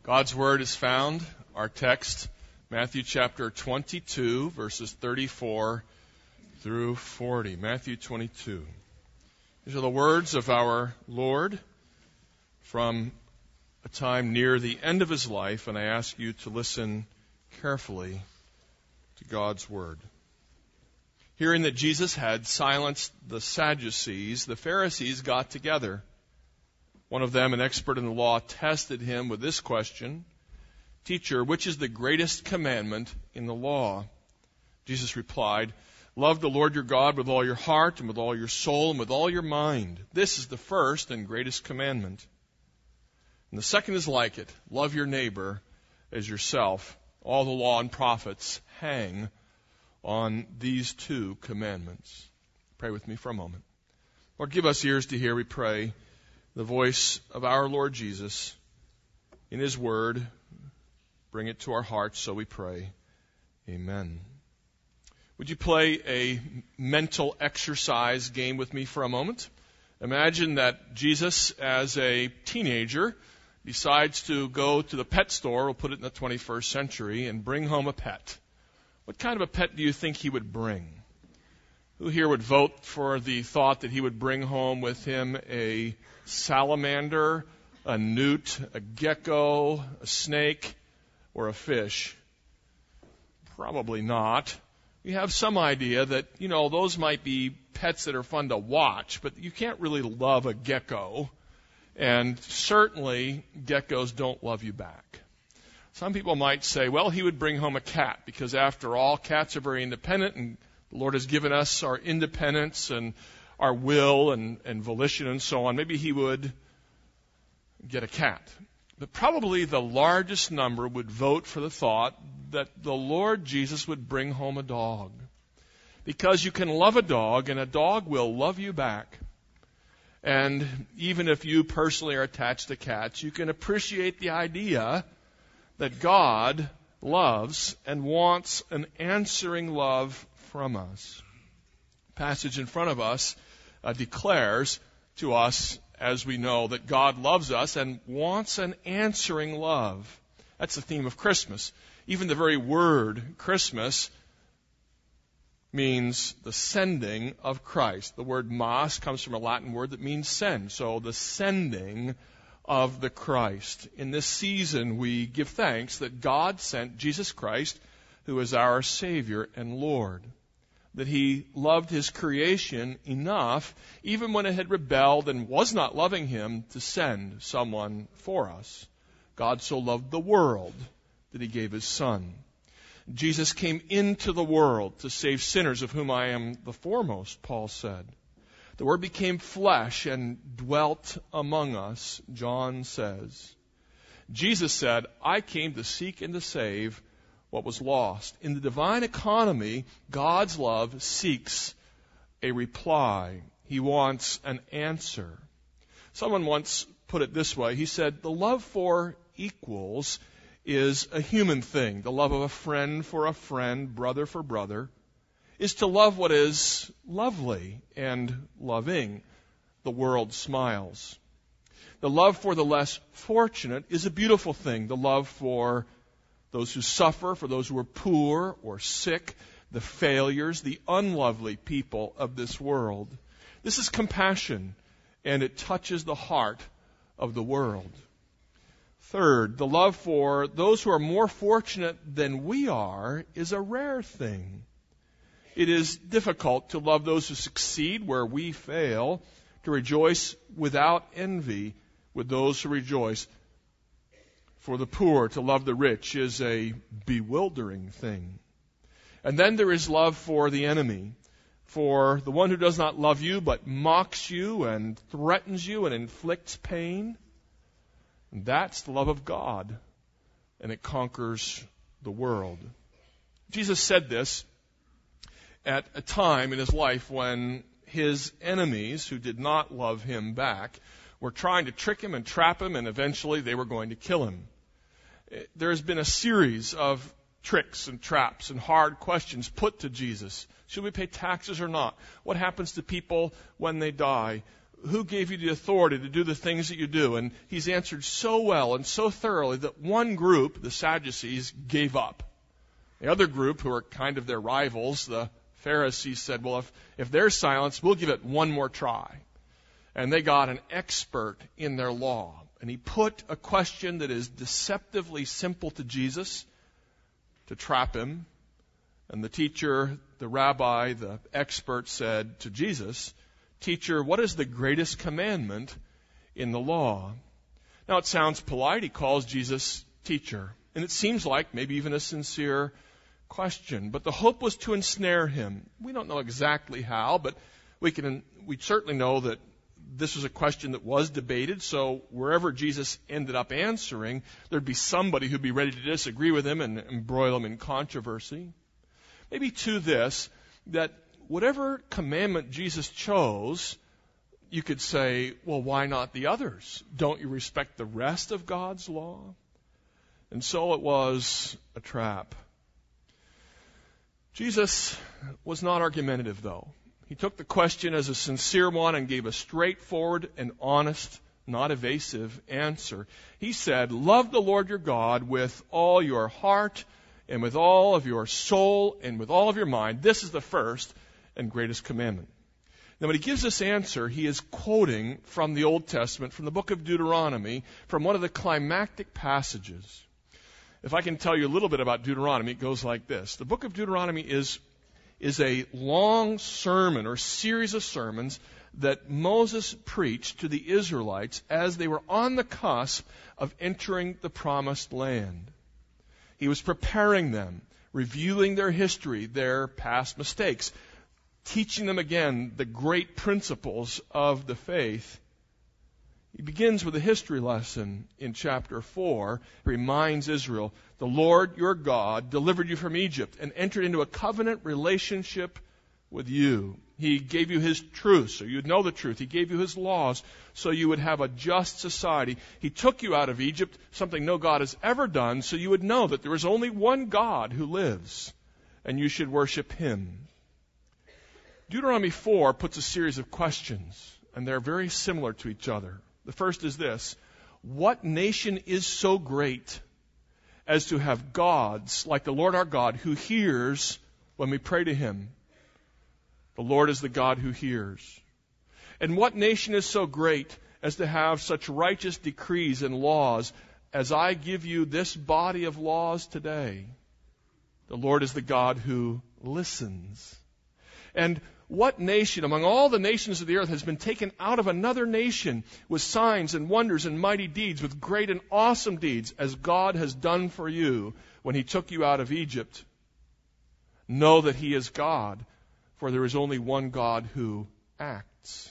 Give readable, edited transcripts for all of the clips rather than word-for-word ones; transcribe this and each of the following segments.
God's Word is found, our text, Matthew chapter 22, verses 34 through 40. Matthew 22. These are the words of our Lord from a time near the end of His life, and I ask you to listen carefully to God's Word. Hearing that Jesus had silenced the Sadducees, the Pharisees got together. One of them, an expert in the law, tested him with this question: "Teacher, which is the greatest commandment in the law?" Jesus replied, "Love the Lord your God with all your heart and with all your soul and with all your mind. This is the first and greatest commandment. And the second is like it: love your neighbor as yourself. All the law and prophets hang on these two commandments." Pray with me for a moment. Lord, give us ears to hear, we pray, the voice of our Lord Jesus in His Word. Bring it to our hearts, so we pray. Amen. Would you play a mental exercise game with me for a moment? Imagine that Jesus, as a teenager, decides to go to the pet store, we'll put it in the 21st century, and bring home a pet. What kind of a pet do you think he would bring? Who here would vote for the thought that he would bring home with him a salamander, a newt, a gecko, a snake, or a fish? Probably not. We have some idea that, those might be pets that are fun to watch, but you can't really love a gecko. And certainly, geckos don't love you back. Some people might say, well, he would bring home a cat, because after all, cats are very independent, and the Lord has given us our independence and our will and volition and so on. Maybe he would get a cat. But probably the largest number would vote for the thought that the Lord Jesus would bring home a dog. Because you can love a dog, and a dog will love you back. And even if you personally are attached to cats, you can appreciate the idea that God loves and wants an answering love from us. The passage in front of us declares to us, as we know, that God loves us and wants an answering love. That's the theme of Christmas. Even the very word Christmas means the sending of Christ. The word mas comes from a Latin word that means send. So the sending of the Christ. In this season, we give thanks that God sent Jesus Christ, who is our Savior and Lord. That He loved His creation enough, even when it had rebelled and was not loving Him, to send someone for us. God so loved the world that He gave His Son. Jesus came into the world to save sinners, of whom I am the foremost, Paul said. The Word became flesh and dwelt among us, John says. Jesus said, I came to seek and to save what was lost. In the divine economy, God's love seeks a reply. He wants an answer. Someone once put it this way. He said, the love for equals is a human thing. The love of a friend for a friend, brother for brother, is to love what is lovely and loving. The world smiles. The love for the less fortunate is a beautiful thing. The love for those who suffer, for those who are poor or sick, the failures, the unlovely people of this world. This is compassion, and it touches the heart of the world. Third, the love for those who are more fortunate than we are is a rare thing. It is difficult to love those who succeed where we fail, to rejoice without envy with those who rejoice. For the poor to love the rich is a bewildering thing. And then there is love for the enemy, for the one who does not love you but mocks you and threatens you and inflicts pain. And that's the love of God, and it conquers the world. Jesus said this at a time in His life when His enemies, who did not love Him back, were trying to trick Him and trap Him, and eventually they were going to kill Him. There has been a series of tricks and traps and hard questions put to Jesus. Should we pay taxes or not? What happens to people when they die? who gave you the authority to do the things that you do? And he's answered so well and so thoroughly that one group, the Sadducees, gave up. The other group, who are kind of their rivals, the Pharisees, said, well, if they're silenced, we'll give it one more try. And they got an expert in their law. And he put a question that is deceptively simple to Jesus to trap him. And the teacher, the rabbi, the expert said to Jesus, "Teacher, what is the greatest commandment in the law?" Now it sounds polite. He calls Jesus teacher. And it seems like maybe even a sincere question. But the hope was to ensnare him. We don't know exactly how, but we certainly know that this was a question that was debated. So wherever Jesus ended up answering, there'd be somebody who'd be ready to disagree with him and embroil him in controversy. Maybe to this, that whatever commandment Jesus chose, you could say, well, why not the others? Don't you respect the rest of God's law? And so it was a trap. Jesus was not argumentative, though. He took the question as a sincere one and gave a straightforward and honest, not evasive answer. He said, love the Lord your God with all your heart and with all of your soul and with all of your mind. This is the first and greatest commandment. Now, when he gives this answer, he is quoting from the Old Testament, from the book of Deuteronomy, from one of the climactic passages. If I can tell you a little bit about Deuteronomy, it goes like this. The book of Deuteronomy is a long sermon or series of sermons that Moses preached to the Israelites as they were on the cusp of entering the promised land. He was preparing them, reviewing their history, their past mistakes, teaching them again the great principles of the faith. He begins with a history lesson in chapter 4. He reminds Israel, the Lord your God delivered you from Egypt and entered into a covenant relationship with you. He gave you His truth so you'd know the truth. He gave you His laws so you would have a just society. He took you out of Egypt, something no God has ever done, so you would know that there is only one God who lives, and you should worship Him. Deuteronomy 4 puts a series of questions, and they're very similar to each other. The first is this: what nation is so great as to have gods like the Lord our God who hears when we pray to Him? The Lord is the God who hears. And what nation is so great as to have such righteous decrees and laws as I give you this body of laws today? The Lord is the God who listens. And what nation among all the nations of the earth has been taken out of another nation with signs and wonders and mighty deeds, with great and awesome deeds, as God has done for you when He took you out of Egypt? Know that He is God, for there is only one God who acts.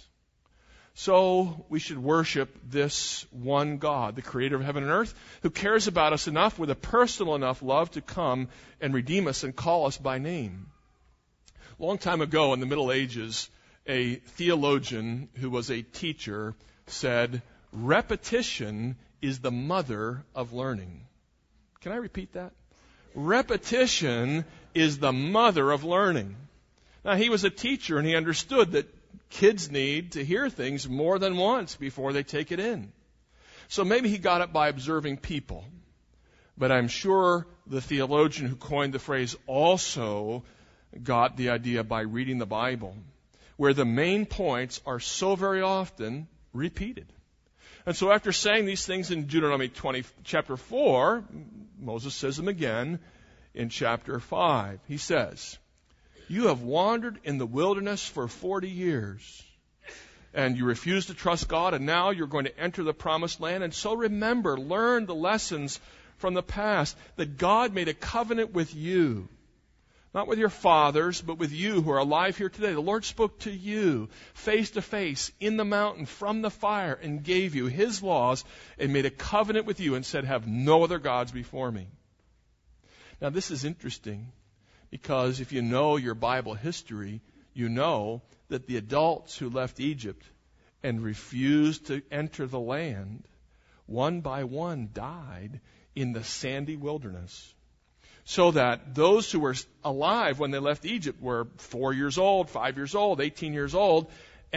So we should worship this one God, the creator of heaven and earth, who cares about us enough with a personal enough love to come and redeem us and call us by name. A long time ago in the Middle Ages, a theologian who was a teacher said, repetition is the mother of learning. Can I repeat that? Repetition is the mother of learning. Now, he was a teacher, and he understood that kids need to hear things more than once before they take it in. So maybe he got it by observing people. But I'm sure the theologian who coined the phrase also got the idea by reading the Bible, where the main points are so very often repeated. And so after saying these things in Deuteronomy chapter 4, Moses says them again in chapter 5. He says, you have wandered in the wilderness for 40 years, and you refused to trust God, and now you're going to enter the promised land. And so remember, learn the lessons from the past, that God made a covenant with you. Not with your fathers, but with you who are alive here today. The Lord spoke to you face to face in the mountain from the fire and gave you His laws and made a covenant with you and said, have no other gods before me. Now this is interesting because if you know your Bible history, you know that the adults who left Egypt and refused to enter the land, one by one died in the sandy wilderness. So that those who were alive when they left Egypt were 4 years old, 5 years old, 18 years old, and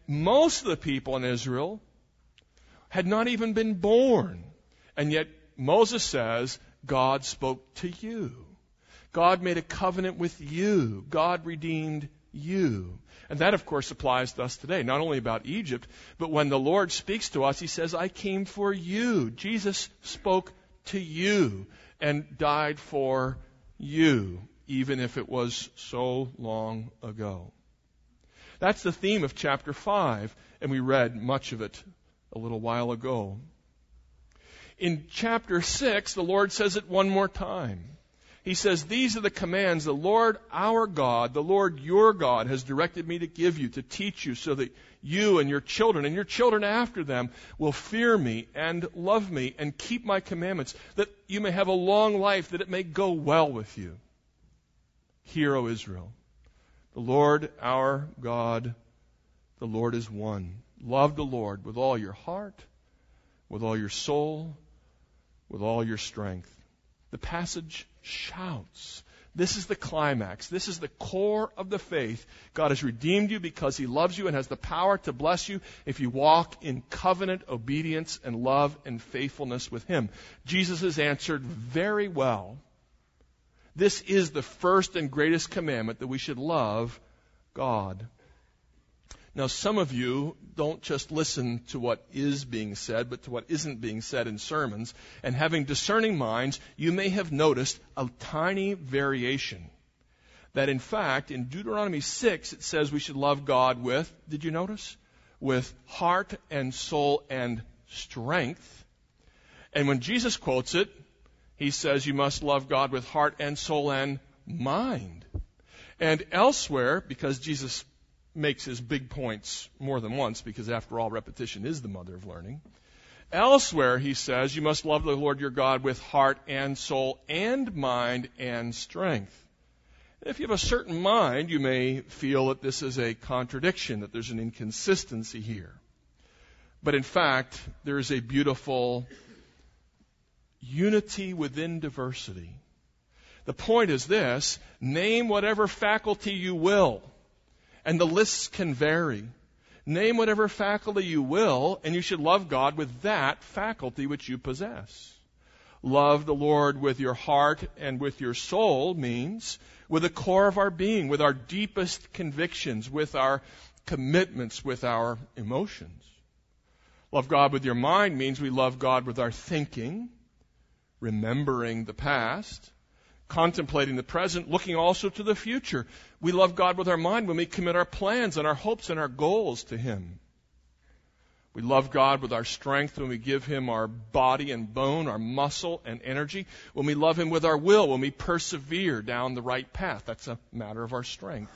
most of the people in Israel had not even been born. And yet Moses says, God spoke to you. God made a covenant with you. God redeemed you. And that, of course, applies to us today, not only about Egypt, but when the Lord speaks to us, He says, I came for you. Jesus spoke to you and died for you, even if it was so long ago. That's the theme of chapter 5, and we read much of it a little while ago. In chapter 6, the Lord says it one more time. He says, these are the commands the Lord our God, the Lord your God, has directed me to give you, to teach you, so that you and your children after them will fear me and love me and keep my commandments, that you may have a long life, that it may go well with you. Hear, O Israel, the Lord our God, the Lord is one. Love the Lord with all your heart, with all your soul, with all your strength. The passage shouts. This is the climax. This is the core of the faith. God has redeemed you because He loves you and has the power to bless you if you walk in covenant obedience and love and faithfulness with Him. Jesus has answered very well. This is the first and greatest commandment, that we should love God. Now, some of you don't just listen to what is being said, but to what isn't being said in sermons. And having discerning minds, you may have noticed a tiny variation. That in fact, in Deuteronomy 6, it says we should love God with, did you notice? With heart and soul and strength. And when Jesus quotes it, He says you must love God with heart and soul and mind. And elsewhere, because Jesus makes His big points more than once, because after all, repetition is the mother of learning. Elsewhere, He says, you must love the Lord your God with heart and soul and mind and strength. If you have a certain mind, you may feel that this is a contradiction, that there's an inconsistency here. But in fact, there is a beautiful unity within diversity. The point is this: name whatever faculty you will, and the lists can vary. Name whatever faculty you will, and you should love God with that faculty which you possess. Love the Lord with your heart and with your soul means with the core of our being, with our deepest convictions, with our commitments, with our emotions. Love God with your mind means we love God with our thinking, remembering the past, contemplating the present, looking also to the future. We love God with our mind when we commit our plans and our hopes and our goals to Him. We love God with our strength when we give Him our body and bone, our muscle and energy. When we love Him with our will, when we persevere down the right path. That's a matter of our strength.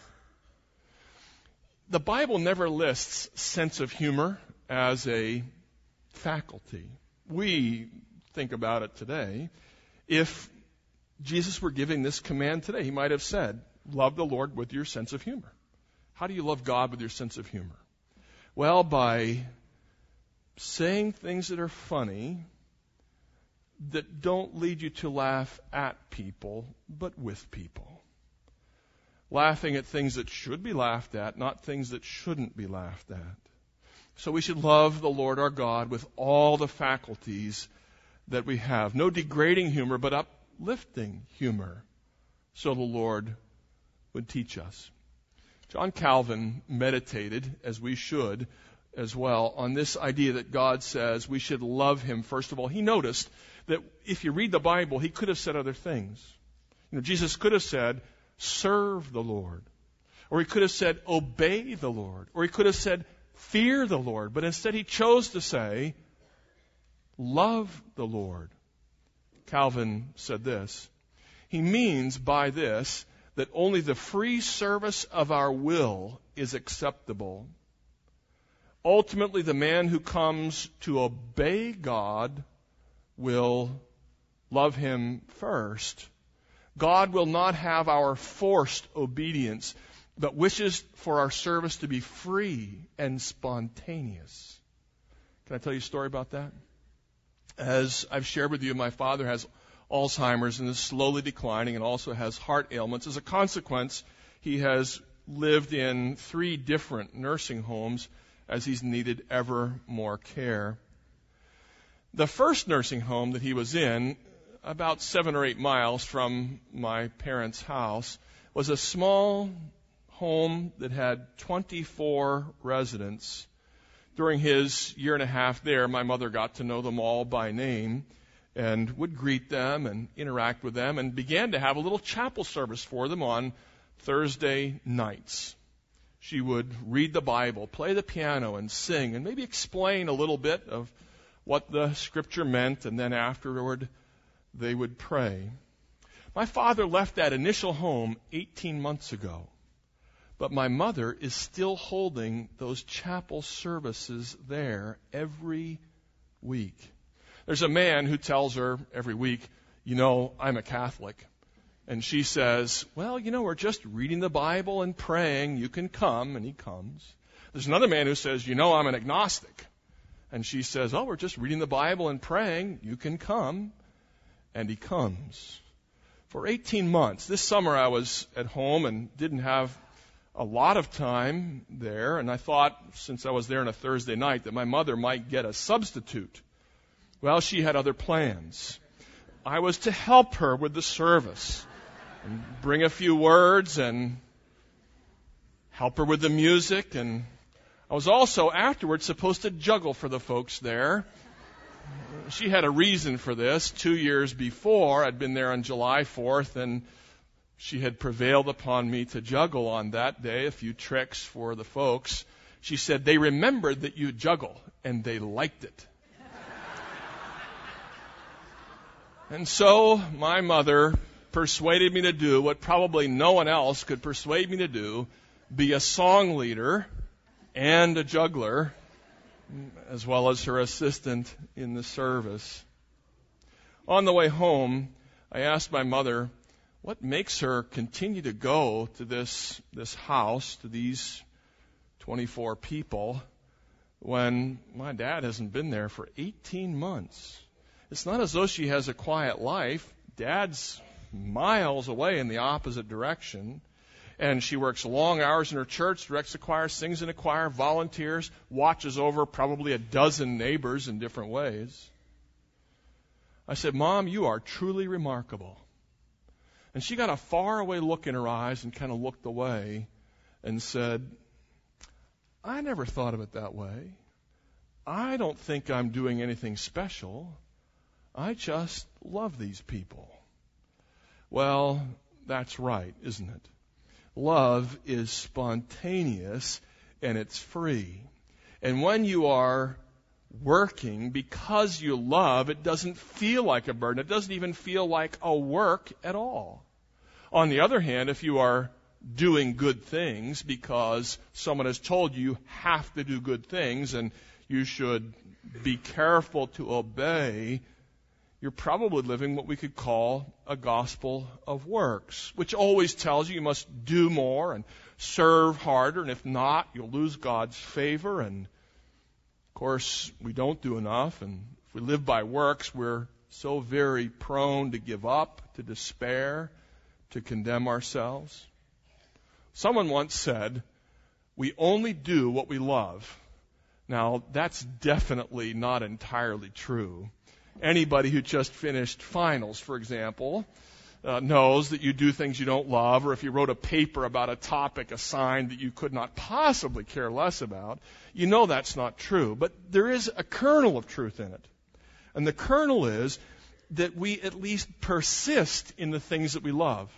The Bible never lists sense of humor as a faculty. We think about it today. If Jesus were giving this command today, He might have said, love the Lord with your sense of humor. How do you love God with your sense of humor? Well, by saying things that are funny, that don't lead you to laugh at people, but with people. Laughing at things that should be laughed at, not things that shouldn't be laughed at. So we should love the Lord our God with all the faculties that we have. No degrading humor, but uplifting humor, so the Lord would teach us. John Calvin meditated, as we should as well, on this idea that God says we should love Him. First of all, he noticed that if you read the Bible, He could have said other things. Jesus could have said, serve the Lord. Or He could have said, obey the Lord. Or He could have said, fear the Lord. But instead He chose to say, love the Lord. Calvin said this: he means by this that only the free service of our will is acceptable. Ultimately, the man who comes to obey God will love Him first. God will not have our forced obedience, but wishes for our service to be free and spontaneous. Can I tell you a story about that? As I've shared with you, my father has Alzheimer's and is slowly declining and also has heart ailments. As a consequence, he has lived in 3 different nursing homes as he's needed ever more care. The first nursing home that he was in, about 7 or 8 miles from my parents' house, was a small home that had 24 residents. During his year and a half there, my mother got to know them all by name and would greet them and interact with them and began to have a little chapel service for them on Thursday nights. She would read the Bible, play the piano, and sing, and maybe explain a little bit of what the Scripture meant, and then afterward they would pray. My father left that initial home 18 months ago, but my mother is still holding those chapel services there every week. There's a man who tells her every week, I'm a Catholic. And she says, we're just reading the Bible and praying. You can come, and he comes. There's another man who says, I'm an agnostic. And she says, we're just reading the Bible and praying. You can come. And he comes. For 18 months, this summer I was at home and didn't have a lot of time there. And I thought, since I was there on a Thursday night, that my mother might get a substitute. Well, she had other plans. I was to help her with the service and bring a few words and help her with the music. And I was also afterwards supposed to juggle for the folks there. She had a reason for this. 2 years before, I'd been there on July 4th, and she had prevailed upon me to juggle on that day, a few tricks for the folks. She said, they remembered that you juggle, and they liked it. And so my mother persuaded me to do what probably no one else could persuade me to do, be a song leader and a juggler, as well as her assistant in the service. On the way home, I asked my mother what makes her continue to go to this house, to these 24 people, when my dad hasn't been there for 18 months. It's not as though she has a quiet life. Dad's miles away in the opposite direction. And she works long hours in her church, directs the choir, sings in a choir, volunteers, watches over probably a dozen neighbors in different ways. I said, Mom, you are truly remarkable. And she got a faraway look in her eyes and kind of looked away and said, I never thought of it that way. I don't think I'm doing anything special. I just love these people. Well, that's right, isn't it? Love is spontaneous and it's free. And when you are working because you love, it doesn't feel like a burden. It doesn't even feel like a work at all. On the other hand, if you are doing good things because someone has told you have to do good things and you should be careful to obey, you're probably living what we could call a gospel of works, which always tells you must do more and serve harder, and if not, you'll lose God's favor. And, of course, we don't do enough, and if we live by works, we're so very prone to give up, to despair, to condemn ourselves. Someone once said, we only do what we love. Now, that's definitely not entirely true. Anybody who just finished finals, for example, knows that you do things you don't love, or if you wrote a paper about a topic assigned that you could not possibly care less about, you know that's not true. But there is a kernel of truth in it. And the kernel is that we at least persist in the things that we love.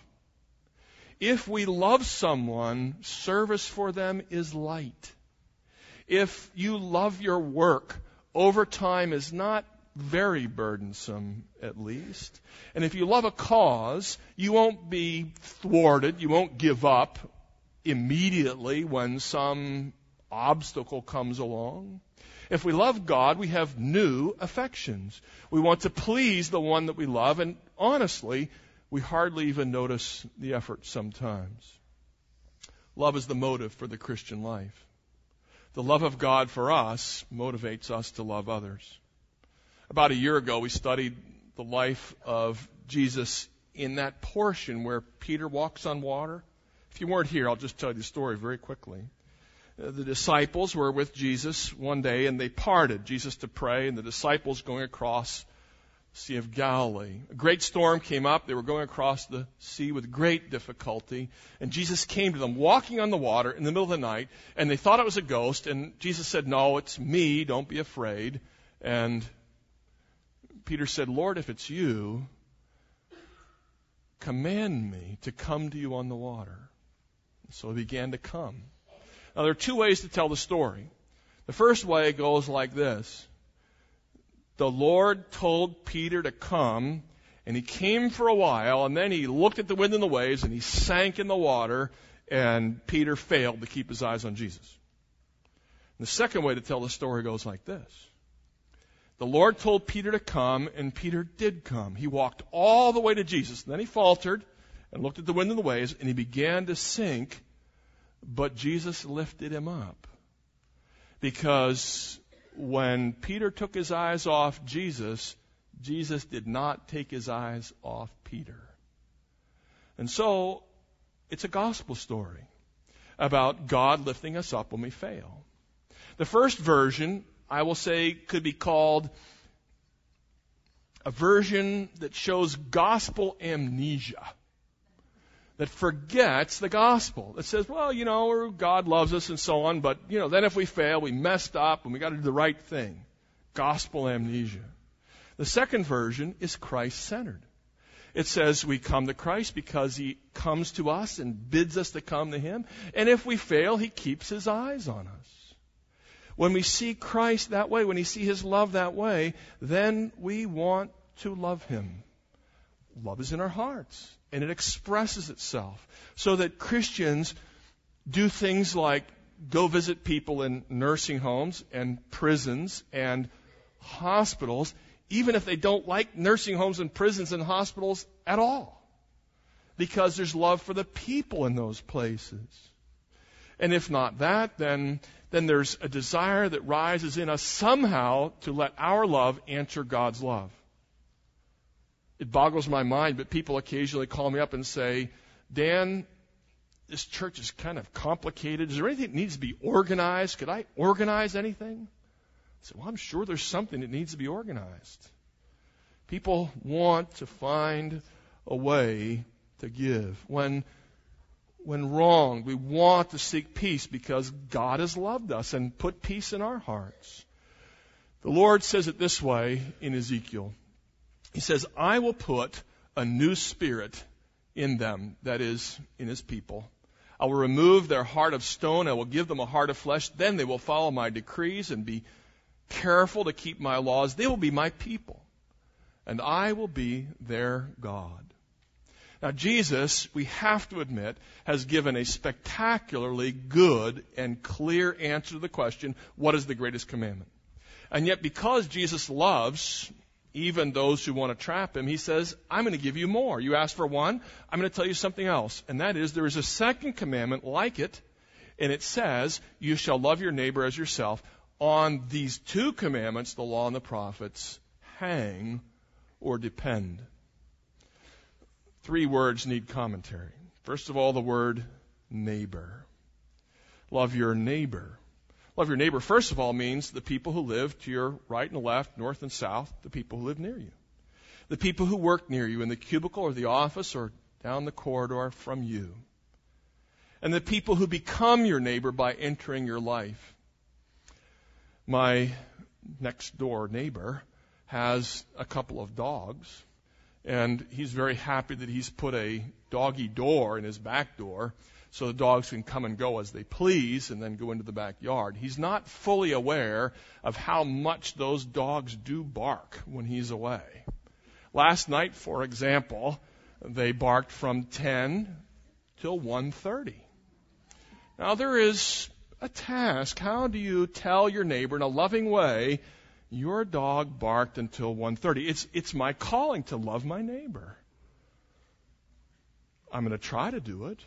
If we love someone, service for them is light. If you love your work, overtime is not very burdensome, at least. And if you love a cause, you won't be thwarted, you won't give up immediately when some obstacle comes along. If we love God, we have new affections. We want to please the one that we love, and honestly, we hardly even notice the effort sometimes. Love is the motive for the Christian life. The love of God for us motivates us to love others. About a year ago, we studied the life of Jesus in that portion where Peter walks on water. If you weren't here, I'll just tell you the story very quickly. The disciples were with Jesus one day, and they parted, Jesus to pray, and the disciples going across the Sea of Galilee. A great storm came up. They were going across the sea with great difficulty, and Jesus came to them walking on the water in the middle of the night, and they thought it was a ghost, and Jesus said, "No, it's me. Don't be afraid." And Peter said, "Lord, if it's you, command me to come to you on the water." So he began to come. Now, there are two ways to tell the story. The first way goes like this. The Lord told Peter to come, and he came for a while, and then he looked at the wind and the waves, and he sank in the water, and Peter failed to keep his eyes on Jesus. And the second way to tell the story goes like this. The Lord told Peter to come, and Peter did come. He walked all the way to Jesus, and then he faltered and looked at the wind and the waves, and he began to sink. But Jesus lifted him up, because when Peter took his eyes off Jesus, Jesus did not take his eyes off Peter. And so it's a gospel story about God lifting us up when we fail. The first version, I will say, could be called a version that shows gospel amnesia, that forgets the gospel, that says, well, God loves us and so on, but, then if we fail, we messed up and we got to do the right thing. Gospel amnesia. The second version is Christ-centered. It says we come to Christ because he comes to us and bids us to come to him, and if we fail, he keeps his eyes on us. When we see Christ that way, when we see his love that way, then we want to love him. Love is in our hearts. And it expresses itself so that Christians do things like go visit people in nursing homes and prisons and hospitals, even if they don't like nursing homes and prisons and hospitals at all, because there's love for the people in those places. And if not that, then there's a desire that rises in us somehow to let our love answer God's love. It boggles my mind, but people occasionally call me up and say, "Dan, this church is kind of complicated. Is there anything that needs to be organized? Could I organize anything?" I said, "Well, I'm sure there's something that needs to be organized." People want to find a way to give. When wronged, we want to seek peace because God has loved us and put peace in our hearts. The Lord says it this way in Ezekiel. He says, "I will put a new spirit in them," that is, in his people. "I will remove their heart of stone. I will give them a heart of flesh. Then they will follow my decrees and be careful to keep my laws. They will be my people, and I will be their God." Now, Jesus, we have to admit, has given a spectacularly good and clear answer to the question, what is the greatest commandment? And yet, because Jesus loves even those who want to trap him, he says, I'm going to give you more. You asked for one, I'm going to tell you something else. And that is, there is a second commandment like it, and it says, you shall love your neighbor as yourself. On these two commandments, the law and the prophets hang or depend. Three words need commentary. First of all, the word neighbor. Love your neighbor. Love your neighbor, first of all, means the people who live to your right and left, north and south, the people who live near you. The people who work near you in the cubicle or the office or down the corridor from you. And the people who become your neighbor by entering your life. My next door neighbor has a couple of dogs, and he's very happy that he's put a doggy door in his back door so the dogs can come and go as they please and then go into the backyard. He's not fully aware of how much those dogs do bark when he's away. Last night, for example, they barked from 10 till 1:30. Now, there is a task. How do you tell your neighbor in a loving way, your dog barked until 1:30? It's my calling to love my neighbor. I'm going to try to do it.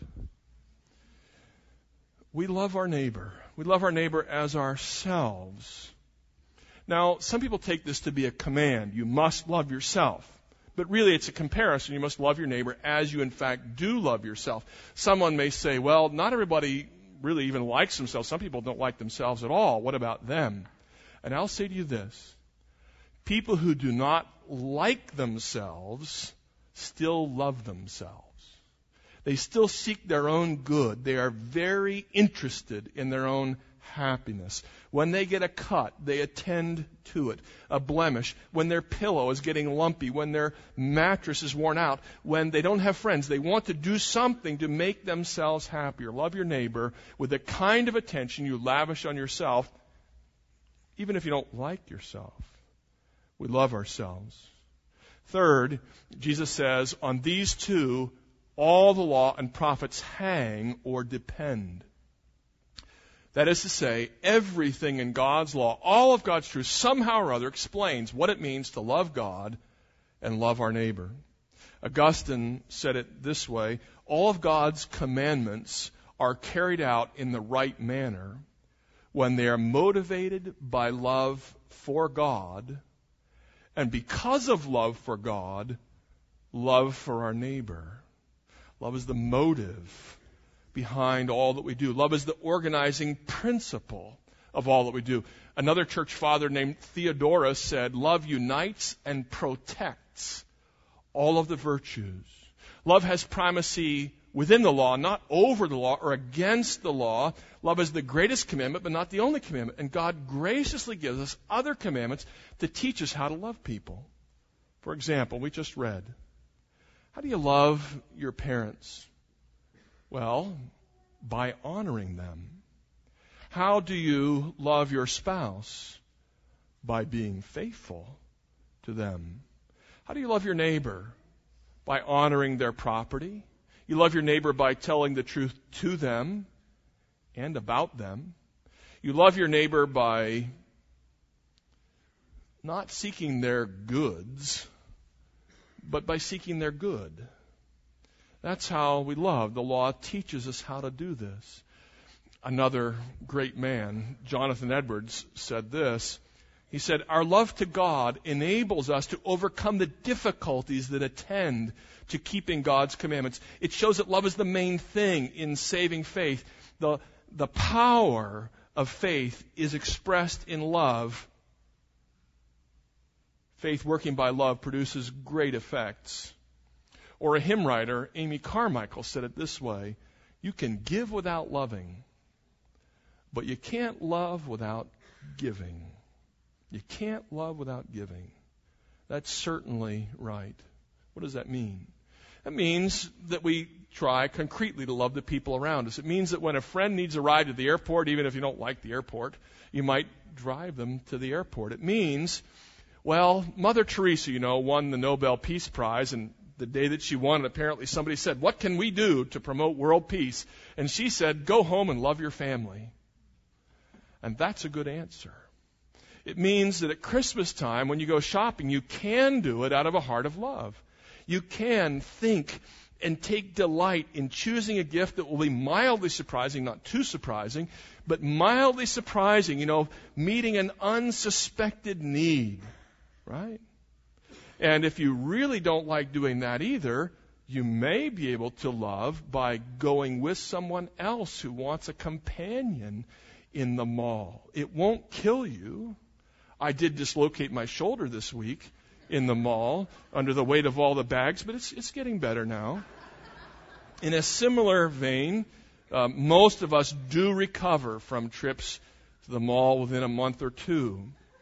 We love our neighbor. We love our neighbor as ourselves. Now, some people take this to be a command. You must love yourself. But really, it's a comparison. You must love your neighbor as you, in fact, do love yourself. Someone may say, well, not everybody really even likes themselves. Some people don't like themselves at all. What about them? And I'll say to you this. People who do not like themselves still love themselves. They still seek their own good. They are very interested in their own happiness. When they get a cut, they attend to it. A blemish. When their pillow is getting lumpy. When their mattress is worn out. When they don't have friends. They want to do something to make themselves happier. Love your neighbor with the kind of attention you lavish on yourself, even if you don't like yourself. We love ourselves. Third, Jesus says, on these two, all the law and prophets hang or depend. That is to say, everything in God's law, all of God's truth, somehow or other explains what it means to love God and love our neighbor. Augustine said it this way, all of God's commandments are carried out in the right manner when they are motivated by love for God, and because of love for God, love for our neighbor. Love is the motive behind all that we do. Love is the organizing principle of all that we do. Another church father named Theodorus said, love unites and protects all of the virtues. Love has primacy within the law, not over the law or against the law. Love is the greatest commandment, but not the only commandment. And God graciously gives us other commandments to teach us how to love people. For example, we just read, how do you love your parents? Well, by honoring them. How do you love your spouse? By being faithful to them. How do you love your neighbor? By honoring their property. You love your neighbor by telling the truth to them and about them. You love your neighbor by not seeking their goods, but by seeking their good. That's how we love. The law teaches us how to do this. Another great man, Jonathan Edwards, said this. He said, our love to God enables us to overcome the difficulties that attend to keeping God's commandments. It shows that love is the main thing in saving faith. The power of faith is expressed in love. Faith working by love produces great effects. Or a hymn writer, Amy Carmichael, said it this way, you can give without loving, but you can't love without giving. You can't love without giving. That's certainly right. What does that mean? It means that we try concretely to love the people around us. It means that when a friend needs a ride to the airport, even if you don't like the airport, you might drive them to the airport. It means, well, Mother Teresa, won the Nobel Peace Prize, and the day that she won, apparently somebody said, what can we do to promote world peace? And she said, go home and love your family. And that's a good answer. It means that at Christmas time, when you go shopping, you can do it out of a heart of love. You can think and take delight in choosing a gift that will be mildly surprising, not too surprising, but mildly surprising, meeting an unsuspected need, right? And if you really don't like doing that either, you may be able to love by going with someone else who wants a companion in the mall. It won't kill you. I did dislocate my shoulder this week in the mall under the weight of all the bags, but it's getting better now. In a similar vein, most of us do recover from trips to the mall within a month or two.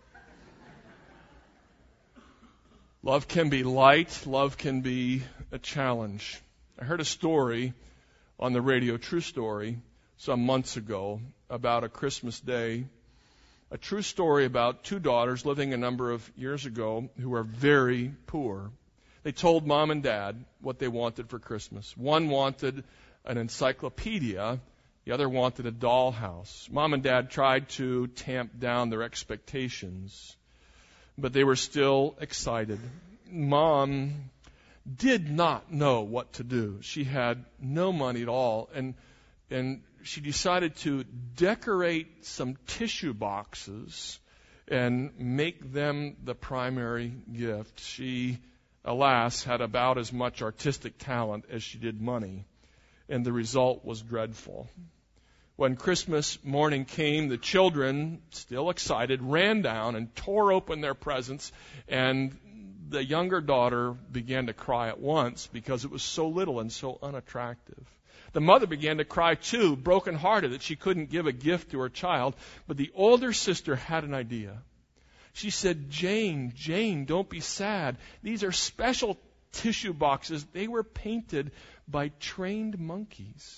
Love can be light. Love can be a challenge. I heard a story on the radio, true story, some months ago about a Christmas day. A true story about two daughters living a number of years ago who were very poor. They told mom and dad what they wanted for Christmas. One wanted an encyclopedia. The other wanted a dollhouse. Mom and dad tried to tamp down their expectations, but they were still excited. Mom did not know what to do. She had no money at all, and she decided to decorate some tissue boxes and make them the primary gift. She, alas, had about as much artistic talent as she did money, and the result was dreadful. When Christmas morning came, the children, still excited, ran down and tore open their presents, and the younger daughter began to cry at once because it was so little and so unattractive. The mother began to cry too, brokenhearted that she couldn't give a gift to her child, but the older sister had an idea. She said, Jane, don't be sad. These are special tissue boxes. They were painted by trained monkeys.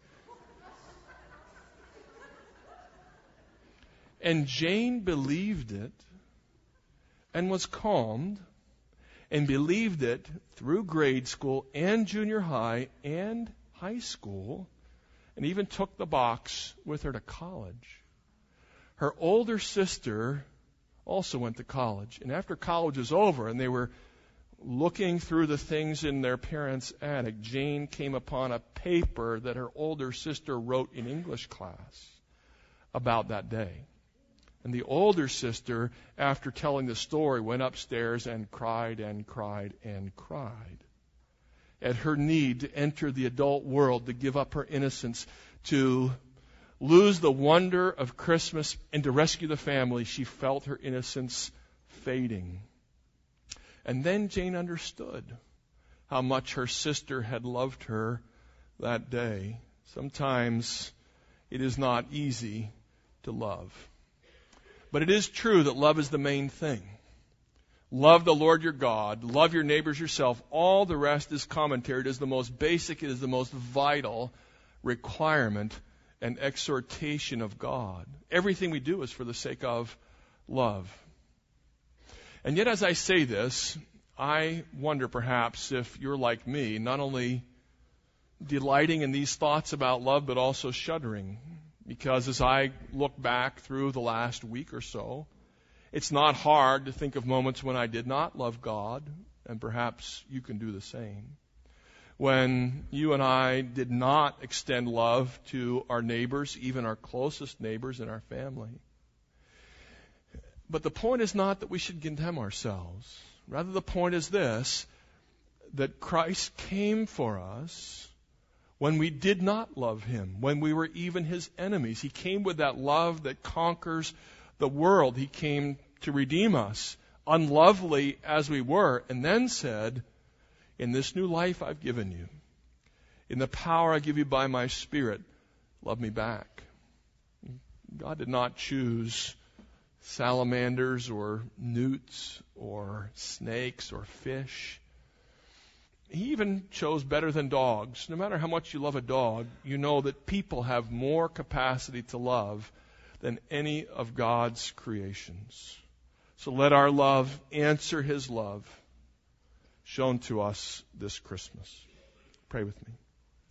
And Jane believed it and was calmed and believed it through grade school and junior high and high school, and even took the box with her to college. Her older sister also went to college. And after college was over and they were looking through the things in their parents' attic, Jane came upon a paper that her older sister wrote in English class about that day. And the older sister, after telling the story, went upstairs and cried and cried and cried at her need to enter the adult world, to give up her innocence, to lose the wonder of Christmas, and to rescue the family. She felt her innocence fading. And then Jane understood how much her sister had loved her that day. Sometimes it is not easy to love. But it is true that love is the main thing. Love the Lord your God. Love your neighbors yourself. All the rest is commentary. It is the most basic. It is the most vital requirement and exhortation of God. Everything we do is for the sake of love. And yet, as I say this, I wonder perhaps if you're like me, not only delighting in these thoughts about love, but also shuddering. Because as I look back through the last week or so, it's not hard to think of moments when I did not love God, and perhaps you can do the same. When you and I did not extend love to our neighbors, even our closest neighbors in our family. But the point is not that we should condemn ourselves. Rather, the point is this, that Christ came for us when we did not love Him, when we were even His enemies. He came with that love that conquers the world. He came to redeem us, unlovely as we were, and then said, in this new life I've given you, in the power I give you by my Spirit, love me back. God did not choose salamanders or newts or snakes or fish. He even chose better than dogs. No matter how much you love a dog, you know that people have more capacity to love than any of God's creations. So let our love answer His love shown to us this Christmas. Pray with me.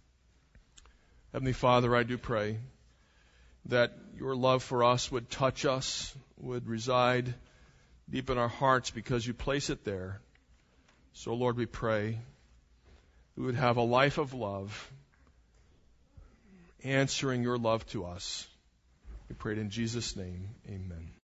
Heavenly Father, I do pray that your love for us would touch us, would reside deep in our hearts because you place it there. So, Lord, we pray we would have a life of love, answering your love to us. We pray it in Jesus' name. Amen.